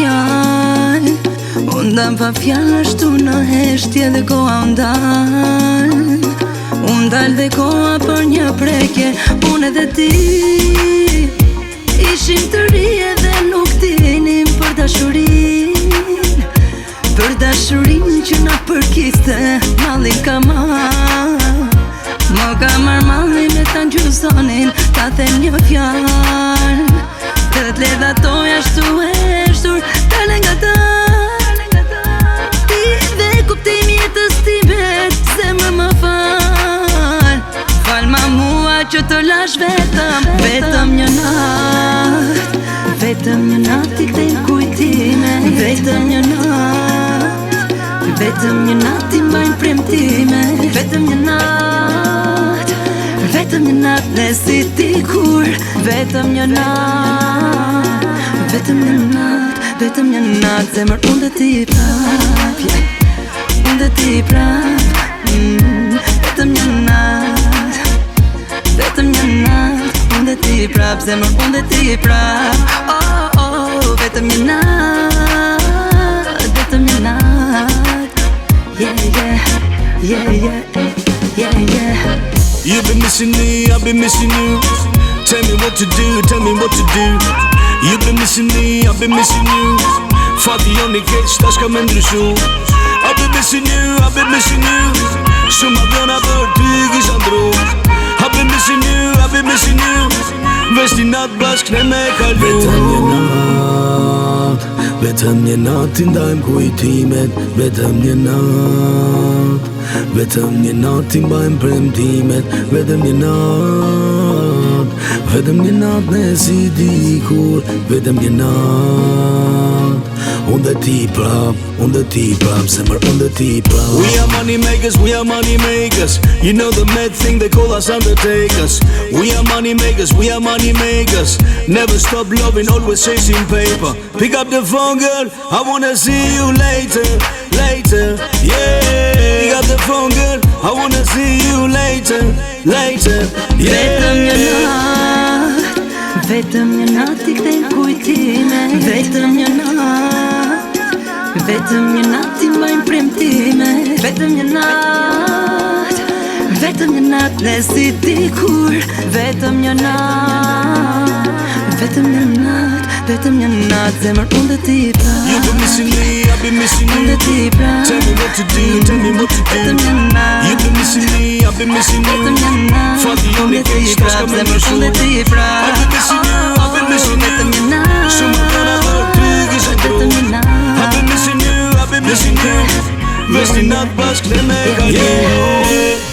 fjall. Unë dam pa fjall ashtu në heshtje dhe koha undal. Unë dal dhe koha për një prekje. Unë edhe ti ishim të rije dhe nuk dinim për dashurin. Për dashurin që na përkiste malli ka marr. Më ka marr malli me ta gjyzonin, ta them një fjall. Të t'ledha toja ashtu heshtur, dale nga ta. Ti dhe kuptim jetës timet, zemër më fal. Fal ma mua që të lash vetëm, vetëm një natë. Vetëm një natë i kthejnë kujtime. Vetëm një natë, vetëm një natë i mbajnë premtime. Vetëm një natë, vetëm një natë ne si ti kur. Vetëm një natë, vetëm një natë, vetëm një natë. Zemër unë dhe ti prap, unë dhe ti prap. Vetëm një natë, vetëm një natë, unë dhe ti prap. Zemër unë dhe ti prap. Oh, oh, vetëm një natë, vetëm një natë. Yeah, yeah, yeah, yeah, yeah, yeah. You've been missing me, I've been missing you. Tell me what to do, tell me what to do. You've been missing me, I've been missing you. Fati jo një keq, tash ka me ndryshu. I've been missing you, I've been missing you. Shumë aviona për ty kisha ndru. I've been missing you, I've been missing you. Veç një natë bashk ne me kalu. Vetëm një natë i ndajmë kujtimet. Vetëm një natë, vetëm një natë i mbajmë premtimet. Vetëm një natë, vetëm një natë ne si dikur. Vetëm një natë, unë dhe ti prap, unë dhe ti prap. Zemër unë dhe ti prap. We are money makers, we are money makers. You know the mad thing they call us undertakers. We are money makers, we are money makers. Never stop loving, always chasing paper. Pick up the phone girl, I wanna see you later, later, yeah. Pick up the phone girl, I wanna see you later, later, yeah. Vetëm një natë i kthejnë kujtime. Vetëm një natë, vetëm një natë i mbajnë premtime. Vetëm një natë, vetëm një natë ne si dikur. Vetëm një natë, vetëm një natë, vetëm një natë. Zemër unë dhe ti prap. You've been missing me, I've been missing you. Unë dhe ti prap. Tell me what to do, tell me what to do. Vetëm një natë. You've been missing me, I've been missing you. Vetëm një natë. Fati jo një keq, tash ka me ndryshu. Unë dhe ti prap. I've been missing you, I've been missing you. Vetëm një natë. Shumë aviona për ty kisha ndru. Vetëm një natë. I've been missing you, I've been missing you. Veç një natë bashk ne me kalu.